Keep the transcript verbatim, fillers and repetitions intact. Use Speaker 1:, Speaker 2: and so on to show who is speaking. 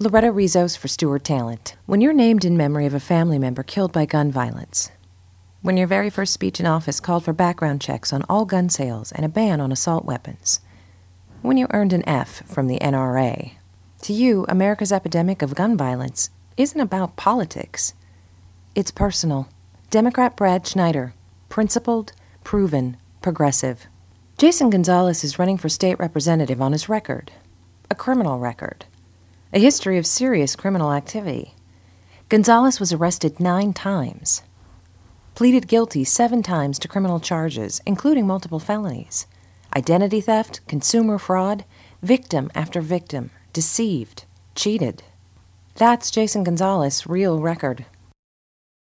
Speaker 1: Loretta Rizos for Stewart Talent. When you're named in memory of a family member killed by gun violence. When your very first speech in office called for background checks on all gun sales and a ban on assault weapons. When you earned an F from the N R A. To you, America's epidemic of gun violence isn't about politics. It's personal. Democrat Brad Schneider. Principled, proven, progressive. Jason Gonzalez is running for state representative on his record. A criminal record. A history of serious criminal activity. Gonzalez was arrested nine times. Pleaded guilty seven times to criminal charges, including multiple felonies. Identity theft, consumer fraud, victim after victim, deceived, cheated. That's Jason Gonzalez's real record.